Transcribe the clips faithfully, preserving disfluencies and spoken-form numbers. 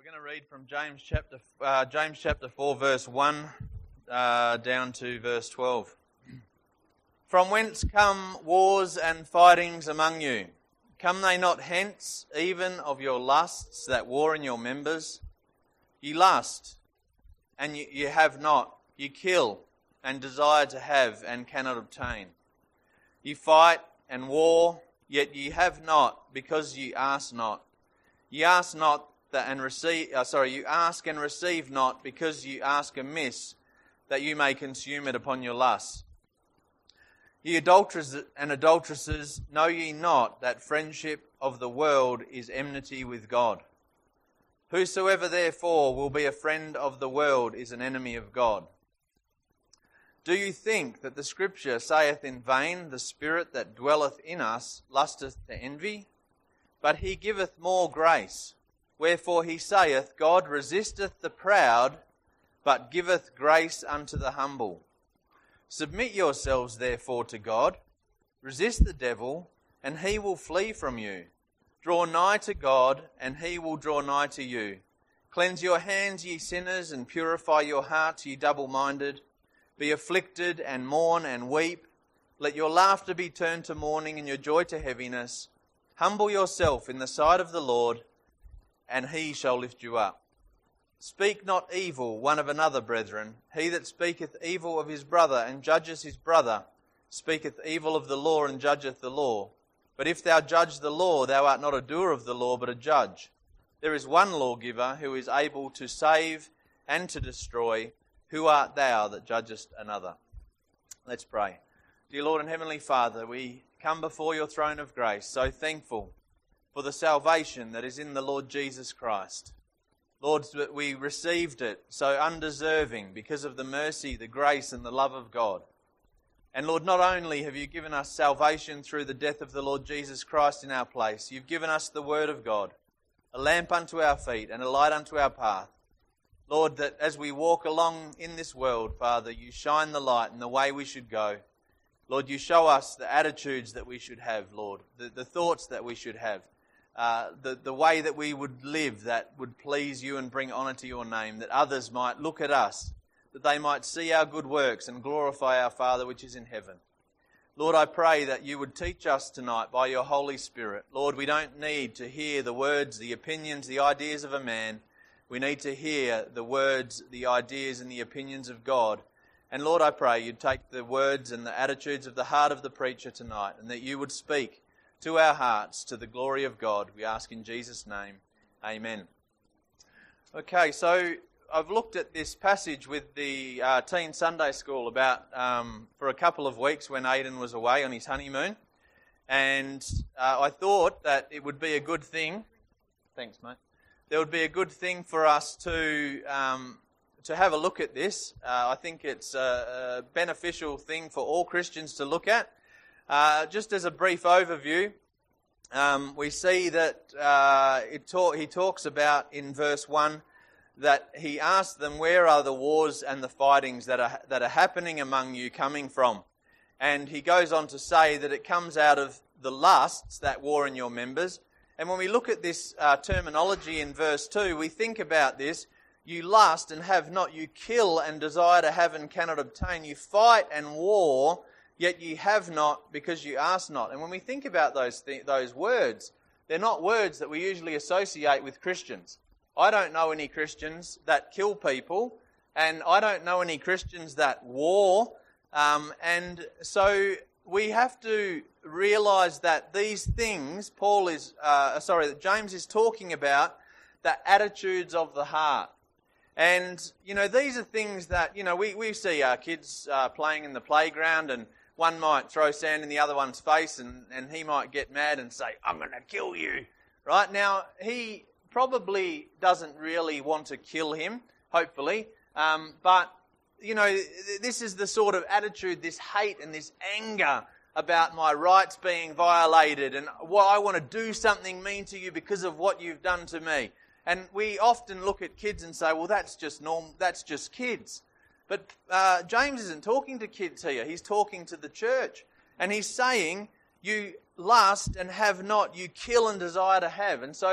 We're going to read from James chapter uh, James chapter four, verse one uh, down to verse twelve. From whence come wars and fightings among you? Come they not hence, even of your lusts that war in your members? You lust, and you, you have not. You kill, and desire to have, and cannot obtain. You fight and war, yet ye have not, because ye ask not. Ye ask not that and receive. Uh, sorry, you ask and receive not, because you ask amiss, that you may consume it upon your lusts. Ye adulterers and adulteresses, know ye not that friendship of the world is enmity with God? Whosoever therefore will be a friend of the world is an enemy of God. Do you think that the Scripture saith in vain, the Spirit that dwelleth in us lusteth to envy? But he giveth more grace. Wherefore he saith, God resisteth the proud, but giveth grace unto the humble. Submit yourselves therefore to God. Resist the devil, and he will flee from you. Draw nigh to God, and he will draw nigh to you. Cleanse your hands, ye sinners, and purify your hearts, ye double-minded. Be afflicted, and mourn, and weep. Let your laughter be turned to mourning, and your joy to heaviness. Humble yourself in the sight of the Lord, and he shall lift you up. Speak not evil one of another, brethren. He that speaketh evil of his brother, and judges his brother, speaketh evil of the law, and judgeth the law. But if thou judge the law, thou art not a doer of the law, but a judge. There is one lawgiver, who is able to save and to destroy. Who art thou that judgest another? Let's pray. Dear Lord and Heavenly Father, we come before your throne of grace, so thankful for the salvation that is in the Lord Jesus Christ. Lord, that we received it so undeserving because of the mercy, the grace and the love of God. And Lord, not only have you given us salvation through the death of the Lord Jesus Christ in our place, you've given us the Word of God, a lamp unto our feet and a light unto our path. Lord, that as we walk along in this world, Father, you shine the light in the way we should go. Lord, you show us the attitudes that we should have, Lord, the, the thoughts that we should have. Uh, the, the way that we would live that would please you and bring honour to your name, that others might look at us, that they might see our good works and glorify our Father which is in heaven. Lord, I pray that you would teach us tonight by your Holy Spirit. Lord, we don't need to hear the words, the opinions, the ideas of a man. We need to hear the words, the ideas and the opinions of God. And Lord, I pray you'd take the words and the attitudes of the heart of the preacher tonight, and that you would speak to our hearts, to the glory of God. We ask in Jesus' name. Amen. Okay, so I've looked at this passage with the uh, Teen Sunday School about um, for a couple of weeks when Aidan was away on his honeymoon. And uh, I thought that it would be a good thing. Thanks, mate. There would be a good thing for us to um, to have a look at this. Uh, I think it's a, a beneficial thing for all Christians to look at. Uh, just as a brief overview, um, we see that uh, it talk, he talks about in verse one that he asked them, where are the wars and the fightings that are that are happening among you coming from? And he goes on to say that it comes out of the lusts that war in your members. And when we look at this uh, terminology in verse two, we think about this. You lust and have not, you kill and desire to have and cannot obtain, you fight and war, yet ye have not, because you ask not. And when we think about those th- those words, they're not words that we usually associate with Christians. I don't know any Christians that kill people, and I don't know any Christians that war. Um, and so we have to realise that these things, Paul is, uh, sorry, that James is talking about, the attitudes of the heart. And, you know, these are things that, you know, we, we see our kids uh, playing in the playground, and one might throw sand in the other one's face, and, and he might get mad and say, I'm going to kill you. Right? Now, he probably doesn't really want to kill him, hopefully. Um, but, you know, this is the sort of attitude, this hate and this anger about my rights being violated, and well, I want to do something mean to you because of what you've done to me. And we often look at kids and say, well, that's just normal, that's just kids. But uh, James isn't talking to kids here. He's talking to the church. And he's saying, you lust and have not, you kill and desire to have. And so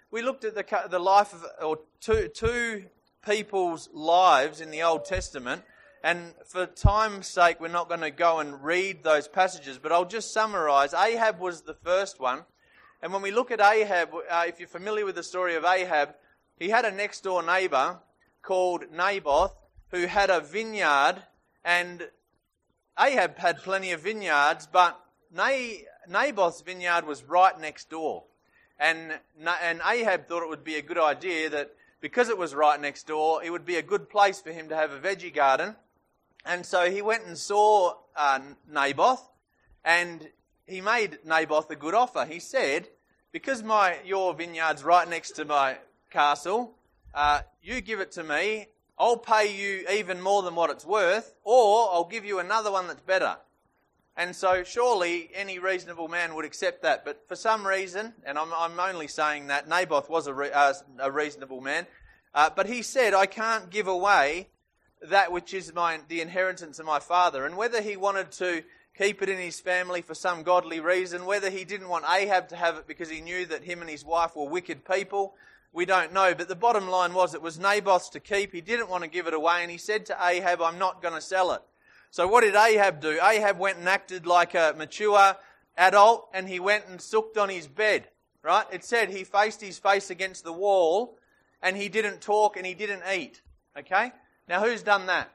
we looked at the the life of or two two people's lives in the Old Testament, and for time's sake, we're not going to go and read those passages, but I'll just summarise. Ahab was the first one, and when we look at Ahab, uh, if you're familiar with the story of Ahab, he had a next door neighbour called Naboth who had a vineyard, and Ahab had plenty of vineyards, but Naboth's vineyard was right next door. And, and Ahab thought it would be a good idea that because it was right next door, it would be a good place for him to have a veggie garden. And so he went and saw uh, Naboth, and he made Naboth a good offer. He said, because my your vineyard's right next to my castle, uh, you give it to me, I'll pay you even more than what it's worth, or I'll give you another one that's better. And so surely any reasonable man would accept that. But for some reason, and I'm, I'm only saying that, Naboth was a, re, uh, a reasonable man, uh, but he said, I can't give away that which is my, the inheritance of my father. And whether he wanted to keep it in his family for some godly reason, whether he didn't want Ahab to have it because he knew that him and his wife were wicked people, we don't know. But the bottom line was it was Naboth's to keep. He didn't want to give it away, and he said to Ahab, I'm not going to sell it. So what did Ahab do? Ahab went and acted like a mature adult, and he went and sucked on his bed, right? It said he faced his face against the wall, and he didn't talk and he didn't eat, okay? Now who's done that?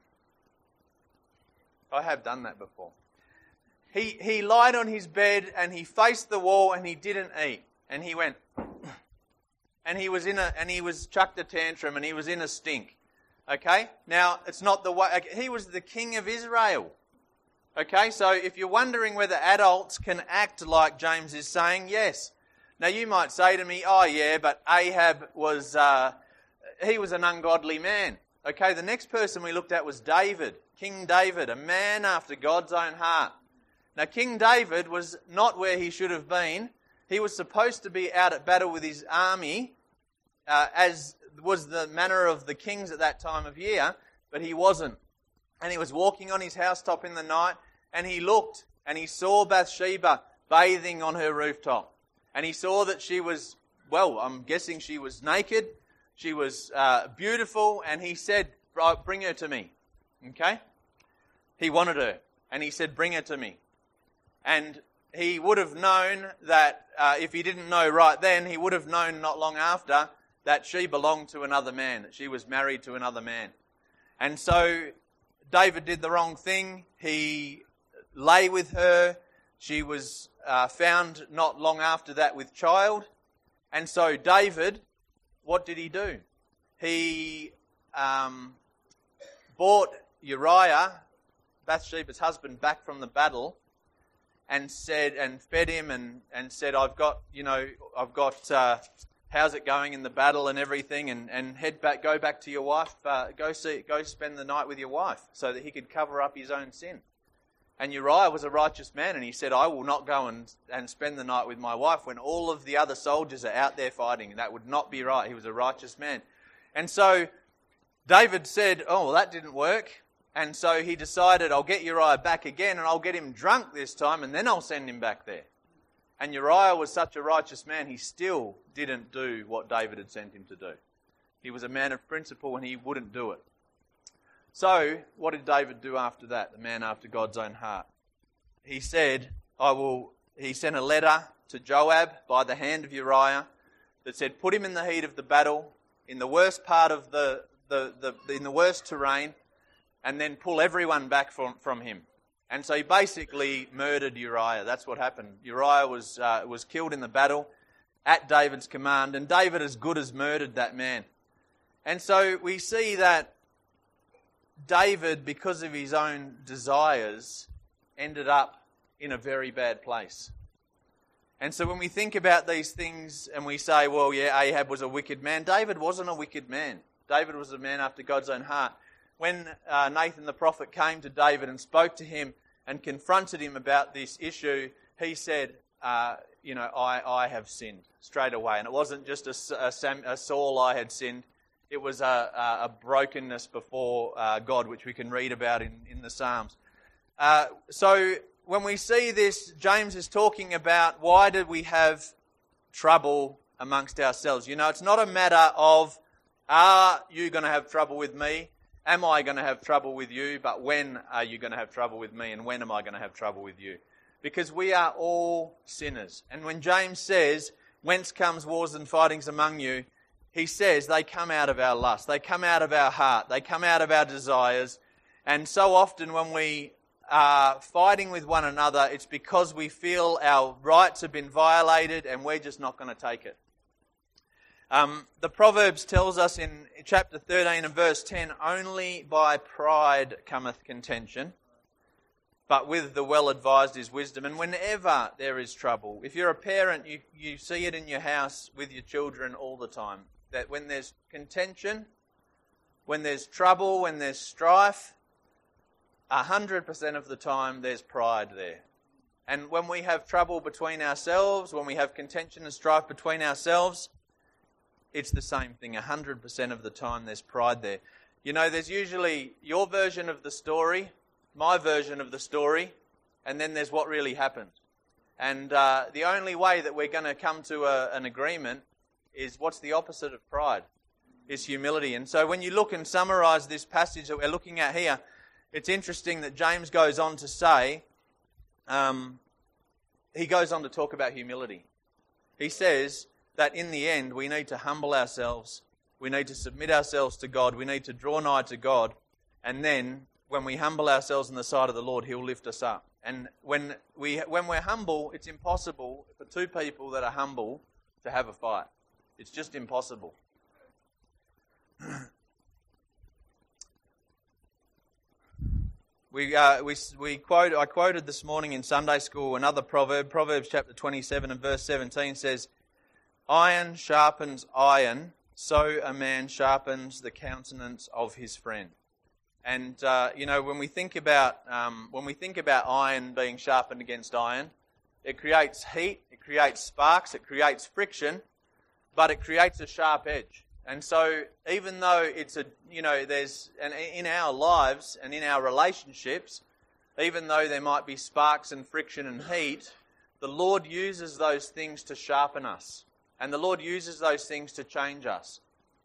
I have done that before. He he lied on his bed and he faced the wall and he didn't eat. And he went, and he was in a, and he was chucked a tantrum and he was in a stink. Okay, now it's not the way, he was the king of Israel. Okay, so if you're wondering whether adults can act like James is saying, yes. Now you might say to me, oh yeah, but Ahab was, uh, he was an ungodly man. Okay, the next person we looked at was David, King David, a man after God's own heart. Now King David was not where he should have been. He was supposed to be out at battle with his army, uh, as was the manner of the kings at that time of year, but he wasn't. And he was walking on his housetop in the night, and he looked, and he saw Bathsheba bathing on her rooftop. And he saw that she was, well, I'm guessing she was naked, she was uh, beautiful, and he said, bring her to me. Okay? He wanted her, and he said, bring her to me. And he would have known that, uh, if he didn't know right then, he would have known not long after that she belonged to another man, that she was married to another man. And so David did the wrong thing. He lay with her. She was uh, found not long after that with child. And so David, what did he do? He um, brought Uriah, Bathsheba's husband, back from the battle and said, and fed him and, and said, I've got, you know, I've got... Uh, how's it going in the battle and everything, and, and head back, go back to your wife, uh, go see, go spend the night with your wife, so that he could cover up his own sin. And Uriah was a righteous man, and he said, I will not go and, and spend the night with my wife when all of the other soldiers are out there fighting. That would not be right. He was a righteous man. And so David said, oh, well, that didn't work. And so he decided, I'll get Uriah back again, and I'll get him drunk this time, and then I'll send him back there. And Uriah was such a righteous man, he still didn't do what David had sent him to do. He was a man of principle and he wouldn't do it. So, what did David do after that, the man after God's own heart? He said, I will, he sent a letter to Joab by the hand of Uriah that said, put him in the heat of the battle, in the worst part of the, the, the in the worst terrain, and then pull everyone back from, from him. And so he basically murdered Uriah. That's what happened. Uriah was uh, was killed in the battle at David's command, and David as good as murdered that man. And so we see that David, because of his own desires, ended up in a very bad place. And so when we think about these things and we say, well, yeah, Ahab was a wicked man, David wasn't a wicked man. David was a man after God's own heart. When uh, Nathan the prophet came to David and spoke to him and confronted him about this issue, he said, uh, you know, I, I have sinned straight away. And it wasn't just a, a, Sam, a Saul I had sinned. It was a, a, a brokenness before uh, God, which we can read about in, in the Psalms. Uh, so when we see this, James is talking about why did we have trouble amongst ourselves. You know, it's not a matter of, are you going to have trouble with me? Am I going to have trouble with you? But when are you going to have trouble with me? And when am I going to have trouble with you? Because we are all sinners. And when James says, whence comes wars and fightings among you, he says they come out of our lust. They come out of our heart. They come out of our desires. And so often when we are fighting with one another, it's because we feel our rights have been violated and we're just not going to take it. Um, the Proverbs tells us in chapter thirteen and verse ten, only by pride cometh contention, but with the well-advised is wisdom. And whenever there is trouble, if you're a parent, you, you see it in your house with your children all the time, that when there's contention, when there's trouble, when there's strife, a hundred percent of the time there's pride there. And when we have trouble between ourselves, when we have contention and strife between ourselves, it's the same thing. A hundred percent of the time there's pride there. You know, there's usually your version of the story, my version of the story, and then there's what really happened. And uh, the only way that we're going to come to a, an agreement is what's the opposite of pride? Is humility. And so when you look and summarise this passage that we're looking at here, it's interesting that James goes on to say, um, he goes on to talk about humility. He says that in the end we need to humble ourselves, we need to submit ourselves to God, we need to draw nigh to God, and then when we humble ourselves in the sight of the Lord, He'll lift us up. And when we when we're humble, it's impossible for two people that are humble to have a fight. It's just impossible. We uh, we we quote I quoted this morning in Sunday school another proverb. Proverbs chapter twenty-seven and verse seventeen says, "Iron sharpens iron, so a man sharpens the countenance of his friend." And uh, you know, when we think about um, when we think about iron being sharpened against iron, it creates heat, it creates sparks, it creates friction, but it creates a sharp edge. And so, even though it's a, you know, there's, and in our lives and in our relationships, even though there might be sparks and friction and heat, the Lord uses those things to sharpen us. And the Lord uses those things to change us.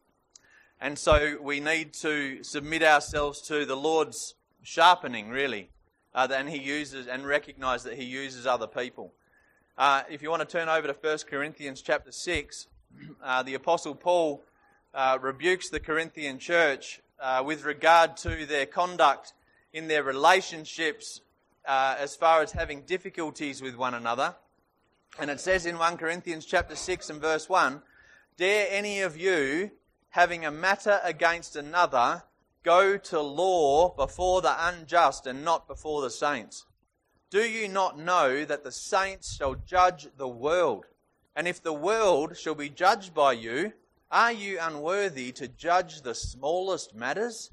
And so, we need to submit ourselves to the Lord's sharpening, really. Uh, and He uses, and recognise that He uses other people. Uh, if you want to turn over to First Corinthians chapter six, uh, the Apostle Paul Uh, rebukes the Corinthian church uh, with regard to their conduct in their relationships uh, as far as having difficulties with one another. And it says in First Corinthians chapter six and verse one, "Dare any of you, having a matter against another, go to law before the unjust and not before the saints? Do you not know that the saints shall judge the world? And if the world shall be judged by you, are you unworthy to judge the smallest matters?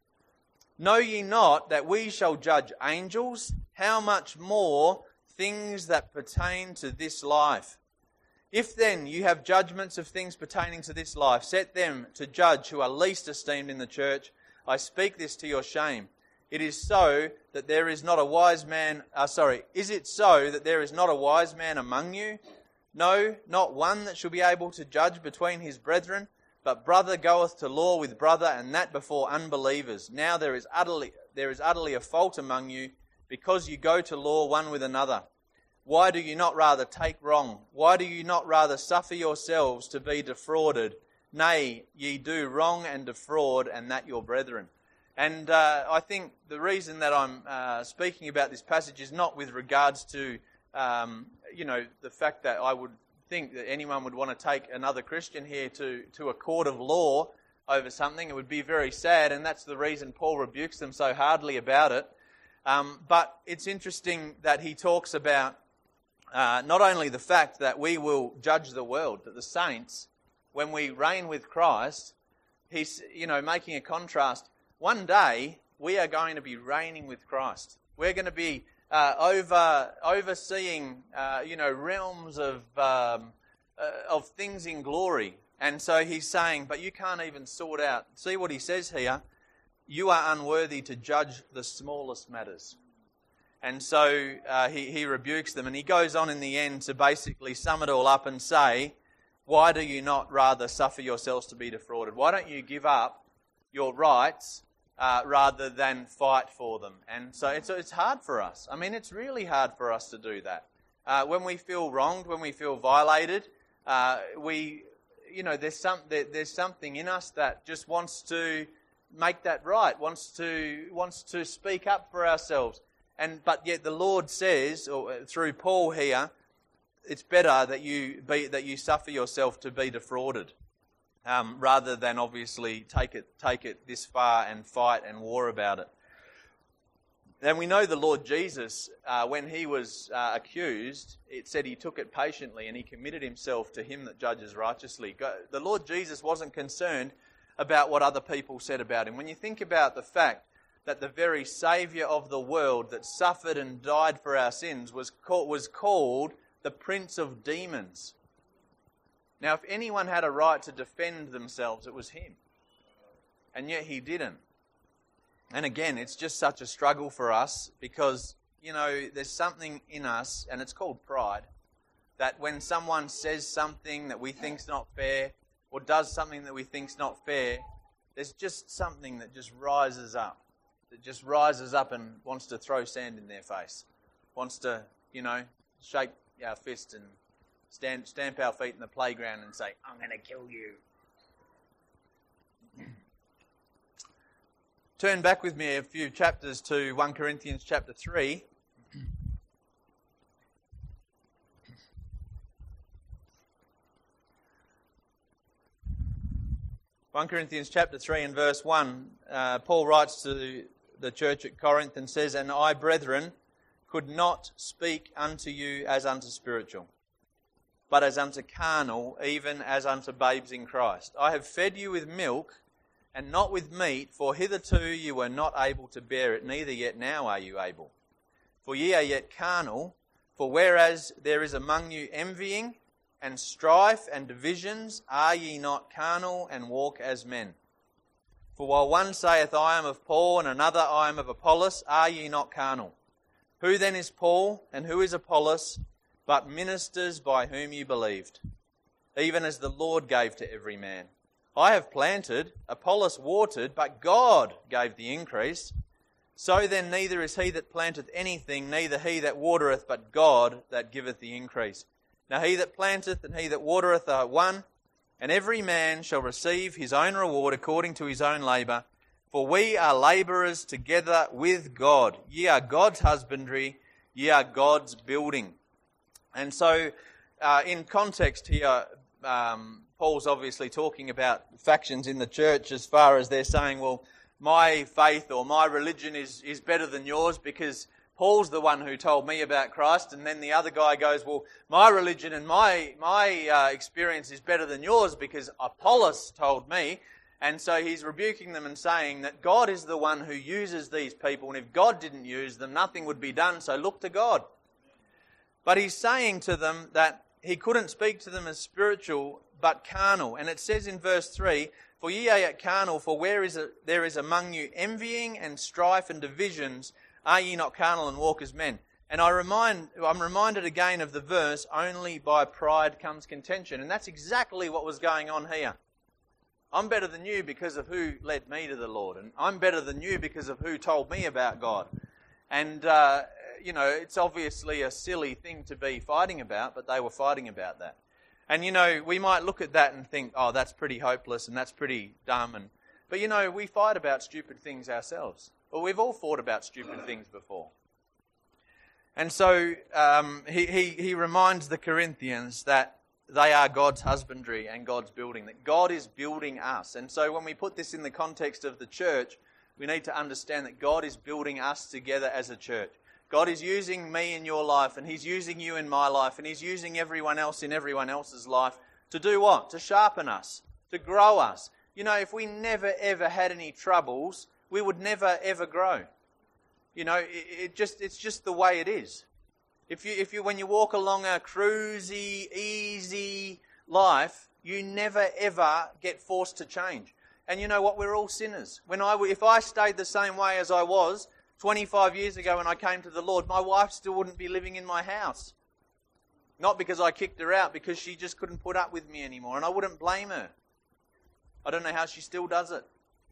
Know ye not that we shall judge angels? How much more things that pertain to this life? If then you have judgments of things pertaining to this life, set them to judge who are least esteemed in the church. I speak this to your shame. It is so that there is not a wise man, uh, sorry, is it so that there is not a wise man among you? No, not one that shall be able to judge between his brethren, but brother goeth to law with brother, and that before unbelievers. Now there is utterly there is utterly a fault among you, because you go to law one with another. Why do you not rather take wrong? Why do you not rather suffer yourselves to be defrauded? Nay, ye do wrong and defraud, and that your brethren." And uh, I think the reason that I'm uh, speaking about this passage is not with regards to Um, you know, the fact that I would think that anyone would want to take another Christian here to, to a court of law over something. It would be very sad, and that's the reason Paul rebukes them so hardly about it. Um, but it's interesting that he talks about uh, not only the fact that we will judge the world, that the saints, when we reign with Christ, he's, you know, making a contrast. One day, we are going to be reigning with Christ. We're going to be Uh, over overseeing, uh, you know, realms of um, uh, of things in glory. And so he's saying, but you can't even sort out. See what he says here? You are unworthy to judge the smallest matters. And so uh, he, he rebukes them, and he goes on in the end to basically sum it all up and say, why do you not rather suffer yourselves to be defrauded? Why don't you give up your rights uh, rather than fight for them? And so it's, it's hard for us. I mean, it's really hard for us to do that. Uh, when we feel wronged, when we feel violated, uh, we, you know, there's some there, there's something in us that just wants to make that right, wants to wants to speak up for ourselves. And but yet the Lord says, or through Paul here, it's better that you be that you suffer yourself to be defrauded, um, rather than obviously take it take it this far and fight and war about it. And we know the Lord Jesus, uh, when he was uh, accused, it said he took it patiently and he committed himself to him that judges righteously. The Lord Jesus wasn't concerned about what other people said about him. When you think about the fact that the very Saviour of the world that suffered and died for our sins was called, was called the Prince of Demons. Now, if anyone had a right to defend themselves, it was him. And yet he didn't. And again, it's just such a struggle for us because, you know, there's something in us, and it's called pride, that when someone says something that we think's not fair or does something that we think's not fair, there's just something that just rises up, that just rises up and wants to throw sand in their face, wants to, you know, shake our fist and stand, stamp our feet in the playground and say, I'm going to kill you. Turn back with me a few chapters to First Corinthians chapter three. First Corinthians chapter three and verse one, uh, Paul writes to the church at Corinth and says, And I, brethren, could not speak unto you as unto spiritual, but as unto carnal, even as unto babes in Christ. I have fed you with milk, and not with meat, for hitherto you were not able to bear it, neither yet now are you able. For ye are yet carnal, for whereas there is among you envying, and strife, and divisions, are ye not carnal, and walk as men? For while one saith, I am of Paul, and another, I am of Apollos, are ye not carnal? Who then is Paul, and who is Apollos, but ministers by whom you believed, even as the Lord gave to every man? I have planted, Apollos watered, but God gave the increase. So then neither is he that planteth anything, neither he that watereth, but God that giveth the increase. Now he that planteth and he that watereth are one, and every man shall receive his own reward according to his own labour. For we are labourers together with God. Ye are God's husbandry, ye are God's building. And so, uh, in context here, um, Paul's obviously talking about factions in the church as far as they're saying, well, my faith or my religion is, is better than yours because Paul's the one who told me about Christ. And then the other guy goes, well, my religion and my my uh, experience is better than yours because Apollos told me. And so he's rebuking them and saying that God is the one who uses these people. And if God didn't use them, nothing would be done. So look to God. But he's saying to them that he couldn't speak to them as spiritual, but carnal. And it says in verse three, For ye are yet carnal, for where is a, there is among you envying and strife and divisions, are ye not carnal and walk as men? And I remind, I'm reminded again of the verse, only by pride comes contention. And that's exactly what was going on here. I'm better than you because of who led me to the Lord. And I'm better than you because of who told me about God. And, uh, you know, it's obviously a silly thing to be fighting about, but they were fighting about that. And, you know, we might look at that and think, oh, that's pretty hopeless and that's pretty dumb. And But, you know, we fight about stupid things ourselves. Well, we've all fought about stupid things before. And so um, he, he, he reminds the Corinthians that they are God's husbandry and God's building, that God is building us. And so when we put this in the context of the church, we need to understand that God is building us together as a church. God is using me in your life, and He's using you in my life, and He's using everyone else in everyone else's life to do what? To sharpen us, to grow us. You know, if we never ever had any troubles, we would never ever grow. You know, it, it just it's just the way it is. If you if you when you walk along a cruisy, easy life, you never ever get forced to change. And you know what? We're all sinners. When I if I stayed the same way as I was twenty-five years ago when I came to the Lord, my wife still wouldn't be living in my house. Not because I kicked her out, because she just couldn't put up with me anymore. And I wouldn't blame her. I don't know how she still does it.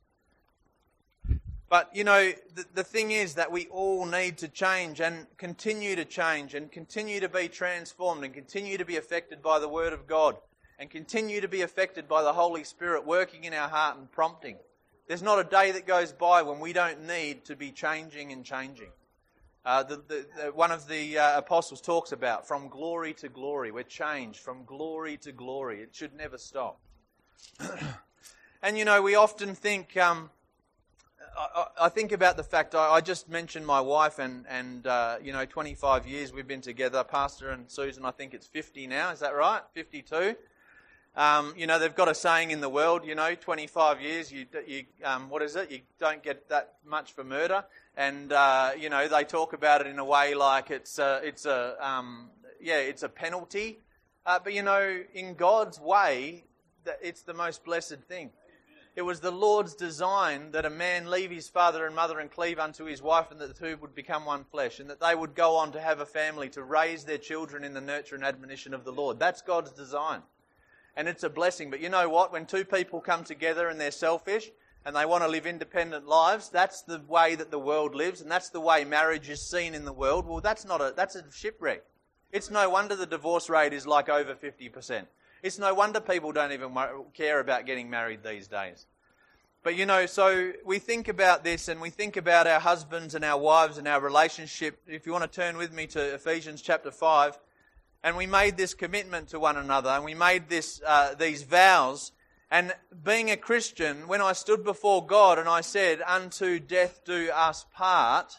But, you know, the, the thing is that we all need to change and continue to change and continue to be transformed and continue to be affected by the Word of God and continue to be affected by the Holy Spirit working in our heart and prompting. There's not a day that goes by when we don't need to be changing and changing. Uh, the, the, the, one of the uh, apostles talks about from glory to glory. We're changed from glory to glory. It should never stop. And, you know, we often think... Um, I, I think about the fact, I, I just mentioned my wife and, and uh, you know, twenty-five years we've been together. Pastor and Susan, I think it's fifty now. Is that right? fifty-two. Um, you know, they've got a saying in the world, you know, twenty-five years, you, you um, what is it? You don't get that much for murder. And, uh, you know, they talk about it in a way like it's a, it's a um, yeah, it's a penalty. Uh, but, you know, in God's way, it's the most blessed thing. It was the Lord's design that a man leave his father and mother and cleave unto his wife, and that the two would become one flesh, and that they would go on to have a family, to raise their children in the nurture and admonition of the Lord. That's God's design. And it's a blessing. But you know what? When two people come together and they're selfish and they want to live independent lives, that's the way that the world lives, and that's the way marriage is seen in the world. Well, that's not a that's a shipwreck. It's no wonder the divorce rate is like over fifty percent. It's no wonder people don't even care about getting married these days. But, you know, so we think about this and we think about our husbands and our wives and our relationship. If you want to turn with me to Ephesians chapter five, and we made this commitment to one another, and we made this uh, these vows. And being a Christian, when I stood before God and I said, "Unto death do us part,"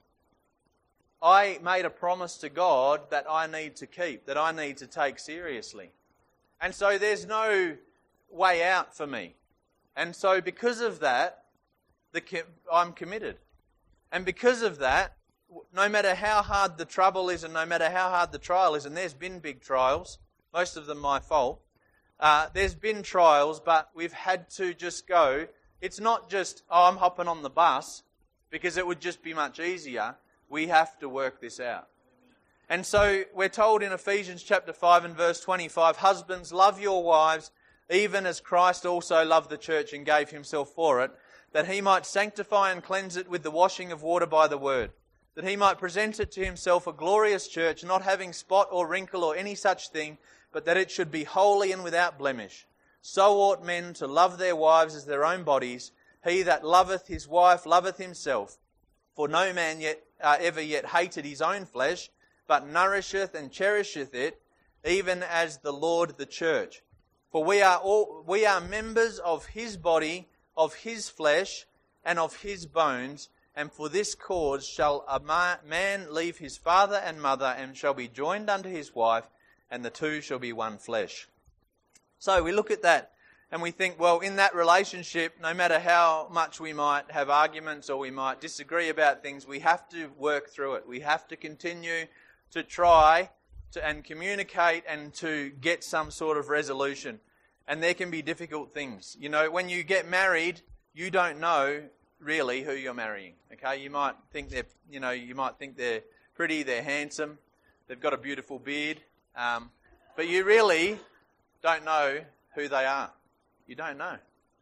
I made a promise to God that I need to keep, that I need to take seriously. And so there's no way out for me. And so because of that, the, I'm committed. And because of that, no matter how hard the trouble is and no matter how hard the trial is, and there's been big trials, most of them my fault, uh, there's been trials, but we've had to just go. It's not just, oh, I'm hopping on the bus, because it would just be much easier. We have to work this out. And so we're told in Ephesians chapter five and verse twenty-five, "Husbands, love your wives, even as Christ also loved the church and gave himself for it, that he might sanctify and cleanse it with the washing of water by the word, that he might present it to himself a glorious church, not having spot or wrinkle or any such thing, but that it should be holy and without blemish. So ought men to love their wives as their own bodies. He that loveth his wife loveth himself. For no man yet uh, ever yet hated his own flesh, but nourisheth and cherisheth it, even as the Lord the church. For we are all we are members of his body, of his flesh, and of his bones. And for this cause shall a man leave his father and mother, and shall be joined unto his wife, and the two shall be one flesh." So we look at that and we think, well, in that relationship, no matter how much we might have arguments or we might disagree about things, we have to work through it. We have to continue to try to and communicate and to get some sort of resolution. And there can be difficult things. You know, when you get married, you don't know really who you're marrying. Okay, you might think they're, you know, you might think they're pretty, they're handsome, they've got a beautiful beard, um, but you really don't know who they are. You don't know.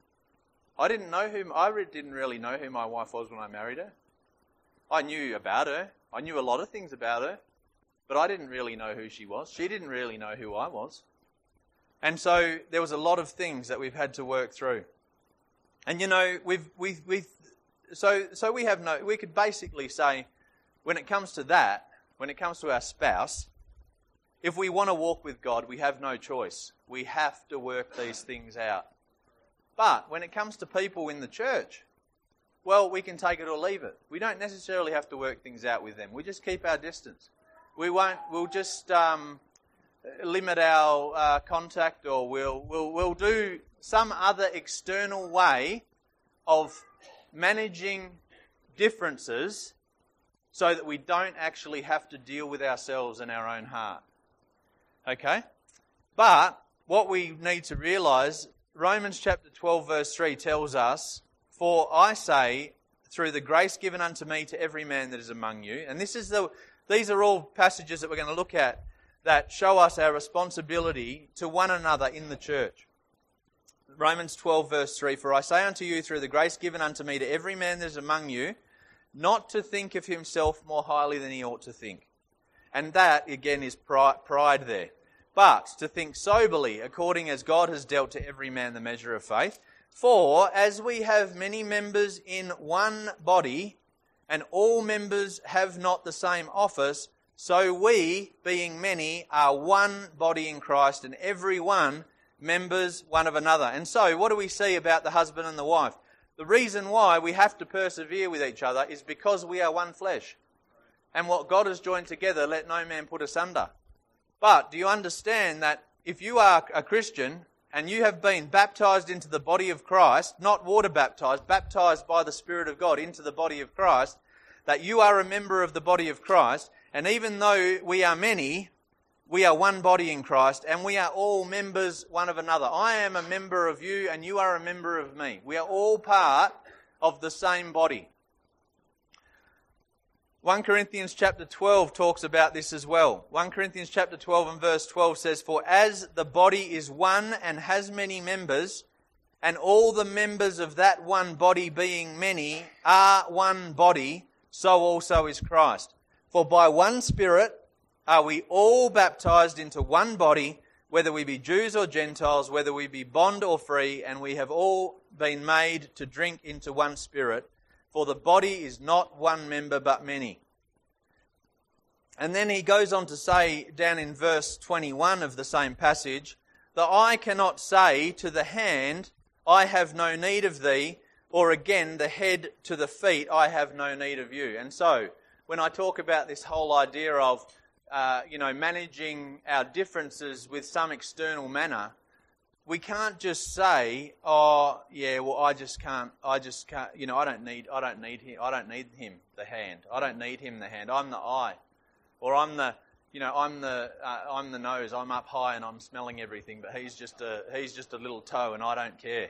I didn't know who I didn't really know who my wife was when I married her. I knew about her. I knew a lot of things about her, but I didn't really know who she was. She didn't really know who I was. And so there was a lot of things that we've had to work through. And you know, we've we've we've so so we have no we could basically say, when it comes to that, when it comes to our spouse, if we want to walk with God, we have no choice. We have to work these things out. But when it comes to people in the church, well, we can take it or leave it. We don't necessarily have to work things out with them. We just keep our distance. We won't. We'll just um, limit our uh, contact, or we'll we'll we'll do some other external way of managing differences, so that we don't actually have to deal with ourselves and our own heart. Okay, but what we need to realise, Romans chapter twelve verse three tells us, "For I say, through the grace given unto me, to every man that is among you," and this is the these are all passages that we're going to look at, that show us our responsibility to one another in the church. Romans twelve verse three, "For I say unto you through the grace given unto me to every man that is among you, not to think of himself more highly than he ought to think." And that, again, is pride there. "But to think soberly, according as God has dealt to every man the measure of faith. For as we have many members in one body, and all members have not the same office, so we, being many, are one body in Christ, and every one members one of another." And so, what do we see about the husband and the wife? The reason why we have to persevere with each other is because we are one flesh. And what God has joined together, let no man put asunder. But do you understand that if you are a Christian and you have been baptized into the body of Christ, not water baptized, baptized by the Spirit of God into the body of Christ, that you are a member of the body of Christ, and even though we are many, we are one body in Christ, and we are all members one of another. I am a member of you, and you are a member of me. We are all part of the same body. First Corinthians chapter twelve talks about this as well. First Corinthians chapter twelve and verse twelve says, "For as the body is one and has many members, and all the members of that one body being many are one body, so also is Christ. For by one Spirit are we all baptized into one body, whether we be Jews or Gentiles, whether we be bond or free, and we have all been made to drink into one Spirit. For the body is not one member but many." And then he goes on to say down in verse twenty-one of the same passage, "The eye cannot say to the hand, I have no need of thee, or again the head to the feet, I have no need of you." And so, when I talk about this whole idea of, uh, you know, managing our differences with some external manner, we can't just say, "Oh, yeah, well, I just can't. I just can't. You know, I don't need. I don't need him. I don't need him. The hand. I don't need him. The hand. I'm the eye, or I'm the. You know, I'm the. Uh, I'm the nose. I'm up high and I'm smelling everything. But he's just a. He's just a little toe, and I don't care."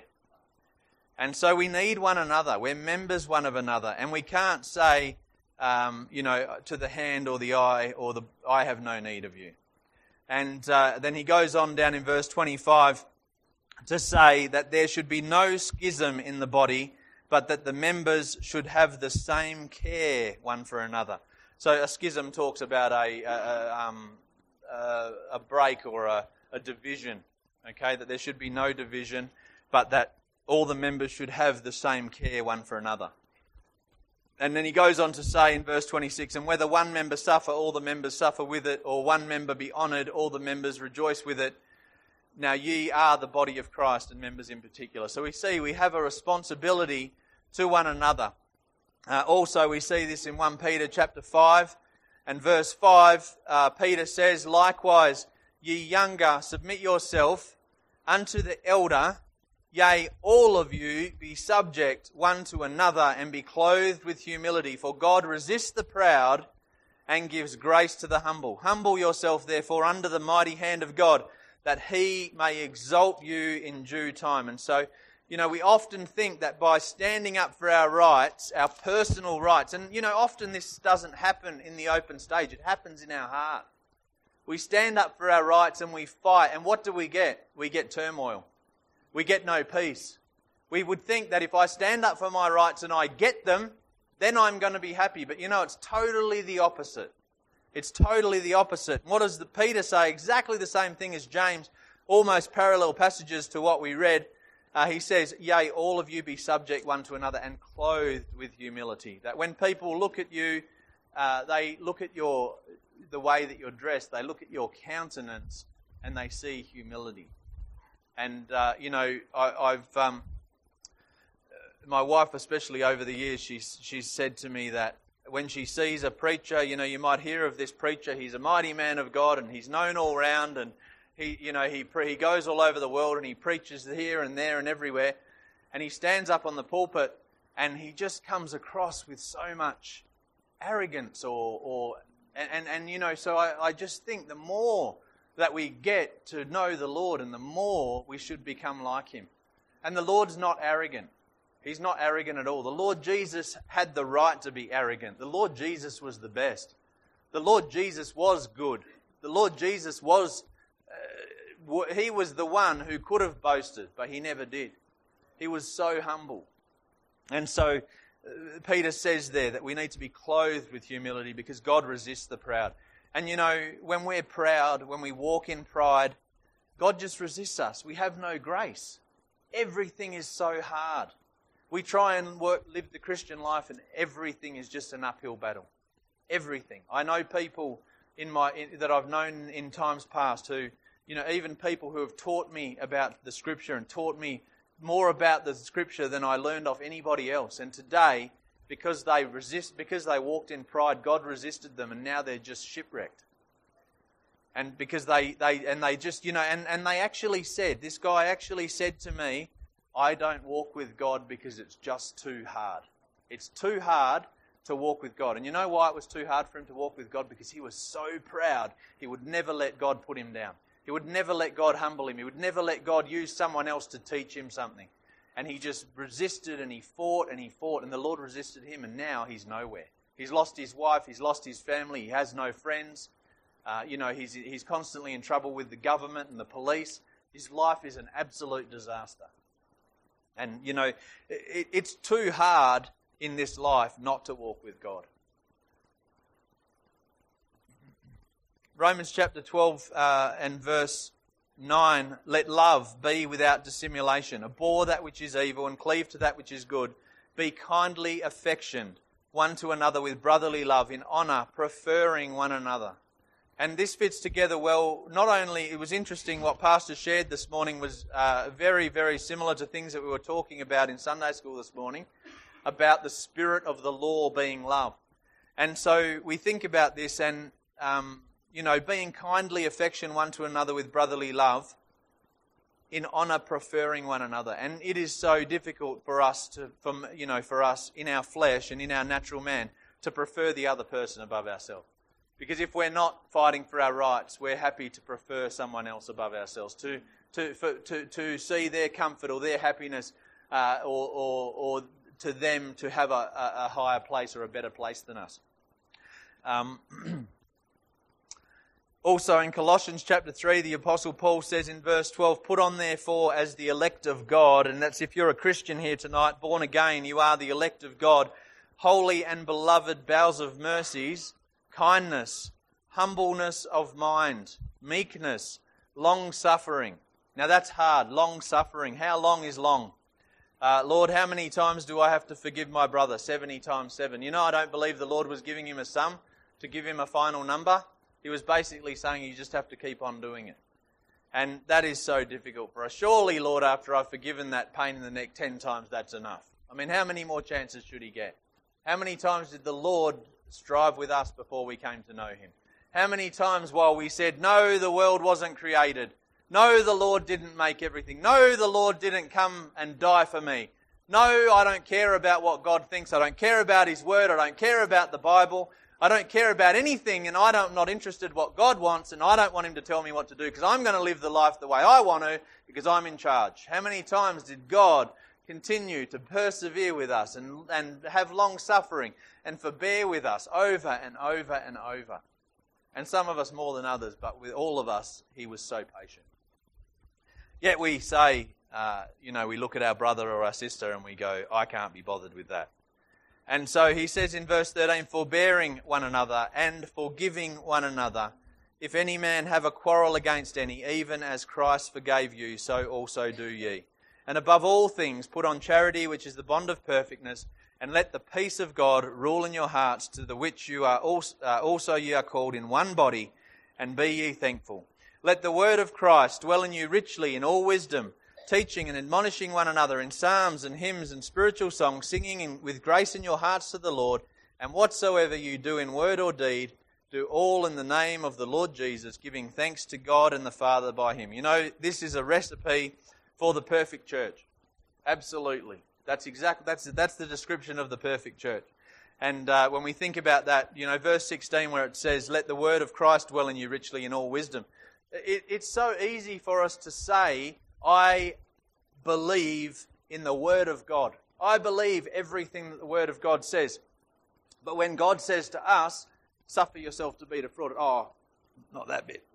And so we need one another. We're members one of another, and we can't say, um, you know, to the hand or the eye or the. "I have no need of you." And uh, then he goes on down in verse twenty-five. To say that there should be no schism in the body, but that the members should have the same care one for another. So a schism talks about a a, a, um, a, a break or a, a division, okay? That there should be no division, but that all the members should have the same care one for another. And then he goes on to say in verse twenty-six, "And whether one member suffer, all the members suffer with it, or one member be honoured, all the members rejoice with it. Now ye are the body of Christ," and members in particular. So we see we have a responsibility to one another. Uh, also we see this in First Peter chapter five and verse five. Uh, Peter says, "Likewise, ye younger, submit yourself unto the elder. Yea, all of you be subject one to another, and be clothed with humility. For God resists the proud and gives grace to the humble. Humble yourself therefore under the mighty hand of God, that he may exalt you in due time." And so, you know, we often think that by standing up for our rights, our personal rights, and, you know, often this doesn't happen in the open stage, it happens in our heart. We stand up for our rights and we fight, and what do we get? We get turmoil. We get no peace. We would think that if I stand up for my rights and I get them, then I'm going to be happy. But, you know, it's totally the opposite. It's totally the opposite. What does the Peter say? Exactly the same thing as James, almost parallel passages to what we read. Uh, he says, "Yea, all of you be subject one to another and clothed with humility." That when people look at you, uh, they look at your the way that you're dressed, they look at your countenance and they see humility. And, uh, you know, I, I've, um, my wife especially over the years, she's, she's said to me that when she sees a preacher, you know, you might hear of this preacher, he's a mighty man of God and he's known all round, and he, you know, he he goes all over the world and he preaches here and there and everywhere, and he stands up on the pulpit and he just comes across with so much arrogance or, or and, and, and you know, so I, I just think the more that we get to know the Lord and the more we should become like him. And the Lord's not arrogant. He's not arrogant at all. The Lord Jesus had the right to be arrogant. The Lord Jesus was the best. The Lord Jesus was good. The Lord Jesus was, uh, he was the one who could have boasted, but he never did. He was so humble. And so uh, Peter says there that we need to be clothed with humility because God resists the proud. And you know, when we're proud, when we walk in pride, God just resists us. We have no grace. Everything is so hard. We try and work, live the Christian life, and everything is just an uphill battle. Everything. I know people in my in, that I've known in times past who, you know, even people who have taught me about the Scripture and taught me more about the Scripture than I learned off anybody else. And today, because they resist, because they walked in pride, God resisted them, and now they're just shipwrecked. And because they, they and they just, you know, and, and they actually said, this guy actually said to me, I don't walk with God because it's just too hard. It's too hard to walk with God. And you know why it was too hard for him to walk with God? Because he was so proud, he would never let God put him down. He would never let God humble him. He would never let God use someone else to teach him something. And he just resisted and he fought and he fought, and the Lord resisted him, and now he's nowhere. He's lost his wife, he's lost his family, he has no friends. Uh, you know, he's he's constantly in trouble with the government and the police. His life is an absolute disaster. And, you know, it, it's too hard in this life not to walk with God. Romans chapter twelve uh, and verse nine, let love be without dissimulation. Abhor that which is evil and cleave to that which is good. Be kindly affectioned one to another with brotherly love, in honour, preferring one another. And this fits together well. Not only, it was interesting what Pastor shared this morning was uh, very, very similar to things that we were talking about in Sunday school this morning, about the spirit of the law being love. And so we think about this and, um, you know, being kindly affection one to another with brotherly love, in honour preferring one another. And it is so difficult for us to, from, you know, for us in our flesh and in our natural man to prefer the other person above ourselves. Because if we're not fighting for our rights, we're happy to prefer someone else above ourselves, to to for, to, to see their comfort or their happiness, uh, or, or or to them to have a, a, a higher place or a better place than us. Um, also in Colossians chapter three, the Apostle Paul says in verse twelve, put on therefore as the elect of God, and that's if you're a Christian here tonight, born again, you are the elect of God, holy and beloved bowels of mercies, kindness, humbleness of mind, meekness, long-suffering. Now that's hard, long-suffering. How long is long? Uh, Lord, how many times do I have to forgive my brother? seventy times seven. You know, I don't believe the Lord was giving him a sum to give him a final number. He was basically saying you just have to keep on doing it. And that is so difficult for us. Surely, Lord, after I've forgiven that pain in the neck ten times, that's enough. I mean, how many more chances should he get? How many times did the Lord strive with us before we came to know him? How many times while we said, no, the world wasn't created. No, the Lord didn't make everything. No, the Lord didn't come and die for me. No, I don't care about what God thinks. I don't care about his word. I don't care about the Bible. I don't care about anything, and I don't, I'm not interested what God wants, and I don't want him to tell me what to do because I'm going to live the life the way I want to because I'm in charge. How many times did God continue to persevere with us and, and have long suffering and forbear with us over and over and over? And some of us more than others, but with all of us, he was so patient. Yet we say, uh, you know, we look at our brother or our sister and we go, I can't be bothered with that. And so he says in verse thirteen, forbearing one another and forgiving one another. If any man have a quarrel against any, even as Christ forgave you, so also do ye. And above all things, put on charity, which is the bond of perfectness, and let the peace of God rule in your hearts, to the which you are also, uh, also ye are called in one body, and be ye thankful. Let the word of Christ dwell in you richly in all wisdom, teaching and admonishing one another in psalms and hymns and spiritual songs, singing in, with grace in your hearts to the Lord. And whatsoever you do in word or deed, do all in the name of the Lord Jesus, giving thanks to God and the Father by him. You know, this is a recipe for the perfect church. Absolutely. That's exactly that's that's the description of the perfect church. And uh, when we think about that, you know, verse sixteen where it says, let the word of Christ dwell in you richly in all wisdom. It, it's so easy for us to say, I believe in the word of God. I believe everything that the word of God says. But when God says to us, suffer yourself to be defrauded, oh, not that bit.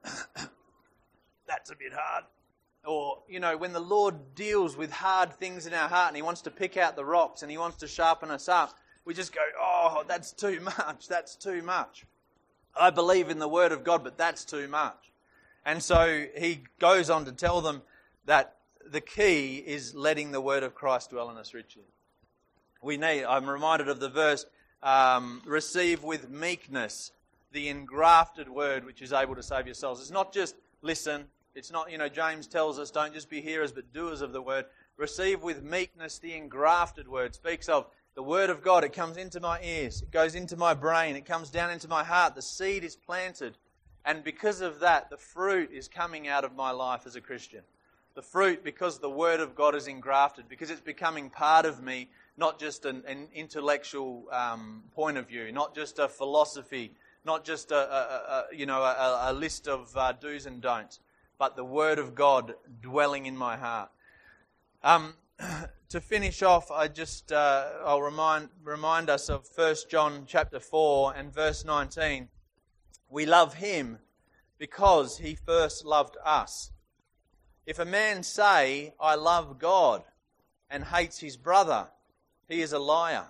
That's a bit hard. Or, you know, when the Lord deals with hard things in our heart and He wants to pick out the rocks and He wants to sharpen us up, we just go, oh, that's too much, that's too much. I believe in the Word of God, but that's too much. And so He goes on to tell them that the key is letting the Word of Christ dwell in us richly. We need, I'm reminded of the verse, um, receive with meekness the engrafted Word which is able to save your souls. It's not just listen. It's not, you know, James tells us, don't just be hearers but doers of the Word. Receive with meekness the engrafted Word. Speaks of the Word of God. It comes into my ears. It goes into my brain. It comes down into my heart. The seed is planted. And because of that, the fruit is coming out of my life as a Christian. The fruit because the Word of God is engrafted, because it's becoming part of me, not just an, an intellectual um, point of view, not just a philosophy, not just a, a, a you know a, a list of uh, do's and don'ts, but the Word of God dwelling in my heart. Um, to finish off, I just uh, I'll remind remind us of First John chapter four and verse nineteen. We love Him because He first loved us. If a man say, I love God, and hates his brother, he is a liar.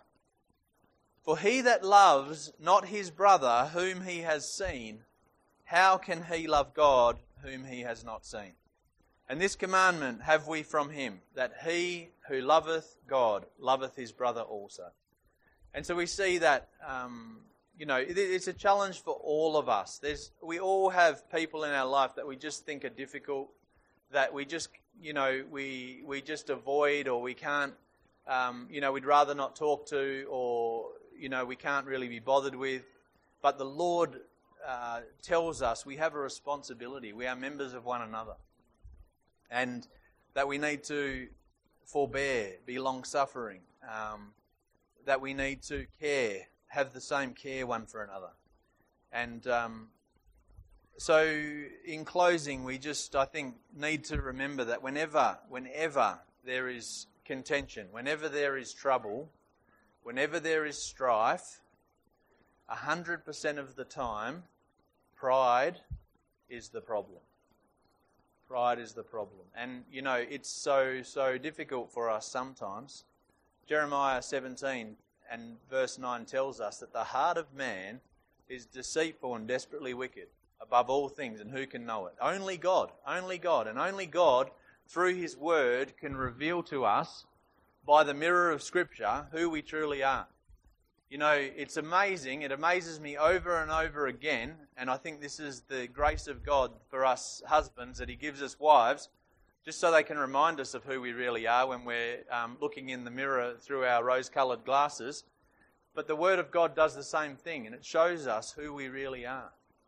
For he that loves not his brother whom he has seen, how can he love God whom he has not seen? And this commandment have we from Him, that he who loveth God loveth his brother also. And so we see that, um, you know, it, it's a challenge for all of us. There's, we all have people in our life that we just think are difficult, that we just, you know, we we just avoid, or we can't, um, you know, we'd rather not talk to, or, you know, we can't really be bothered with. But the Lord uh, tells us we have a responsibility. We are members of one another. And that we need to forbear, be long-suffering, um, that we need to care, have the same care one for another. And um, so in closing, we just, I think, need to remember that whenever, whenever there is contention, whenever there is trouble, whenever there is strife, a hundred percent of the time, pride is the problem. Pride is the problem. And, you know, it's so, so difficult for us sometimes. Jeremiah seventeen and verse nine tells us that the heart of man is deceitful and desperately wicked above all things, and who can know it? Only God, only God, and only God, through His Word, can reveal to us, by the mirror of Scripture, who we truly are. You know, it's amazing. It amazes me over and over again, and I think this is the grace of God for us husbands, that He gives us wives, just so they can remind us of who we really are when we're um, looking in the mirror through our rose-coloured glasses. But the Word of God does the same thing, and it shows us who we really are.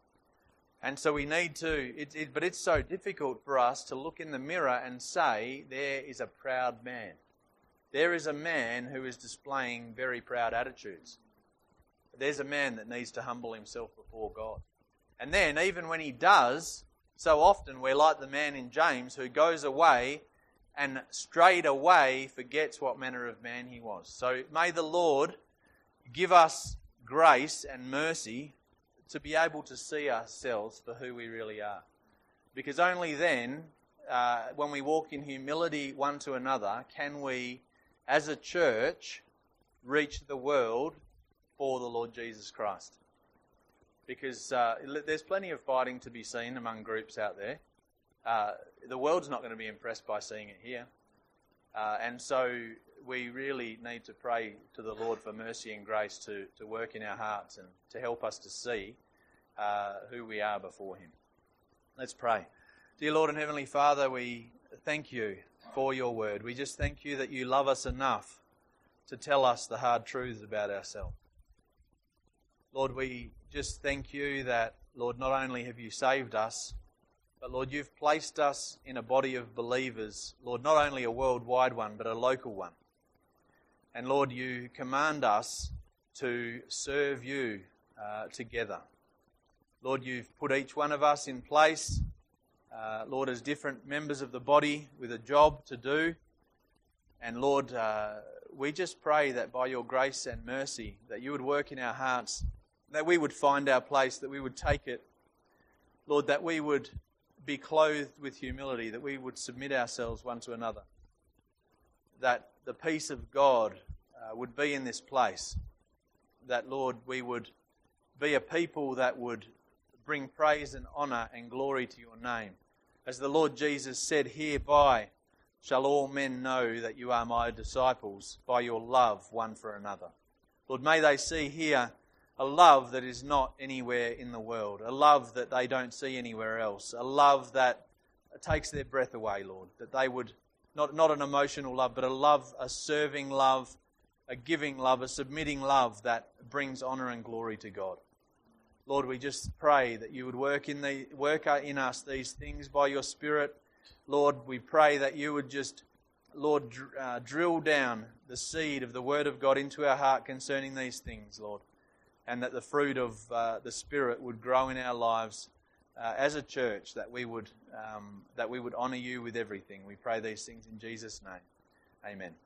And so we need to, it, it, but it's so difficult for us to look in the mirror and say, there is a proud man. There is a man who is displaying very proud attitudes. There's a man that needs to humble himself before God. And then, even when he does, so often we're like the man in James who goes away and straight away forgets what manner of man he was. So may the Lord give us grace and mercy to be able to see ourselves for who we really are. Because only then, uh, when we walk in humility one to another, can we, as a church, reach the world for the Lord Jesus Christ. Because uh, there's plenty of fighting to be seen among groups out there. Uh, the world's not going to be impressed by seeing it here. Uh, and so we really need to pray to the Lord for mercy and grace to, to work in our hearts and to help us to see uh, who we are before Him. Let's pray. Dear Lord and Heavenly Father, we thank You for Your Word. We just thank You that You love us enough to tell us the hard truths about ourselves. Lord, we just thank You that, Lord, not only have You saved us, but Lord, You've placed us in a body of believers, Lord, not only a worldwide one, but a local one. And Lord, You command us to serve You uh, together. Lord, You've put each one of us in place, uh, Lord, as different members of the body with a job to do. And Lord, uh, we just pray that by Your grace and mercy, that You would work in our hearts, that we would find our place, that we would take it, Lord, that we would be clothed with humility, that we would submit ourselves one to another, that the peace of God uh, would be in this place, that, Lord, we would be a people that would bring praise and honour and glory to your name. As the Lord Jesus said, hereby shall all men know that you are my disciples, by your love one for another. Lord, may they see here a love that is not anywhere in the world, a love that they don't see anywhere else, a love that takes their breath away, Lord, that they would, not, not an emotional love, but a love, a serving love, a giving love, a submitting love that brings honour and glory to God. Lord, we just pray that you would work in the work in us these things by your Spirit. Lord, we pray that you would just, Lord, uh, drill down the seed of the Word of God into our heart concerning these things, Lord, and that the fruit of uh, the Spirit would grow in our lives uh, as a church, that we would um, that we would honour you with everything. We pray these things in Jesus' name. Amen.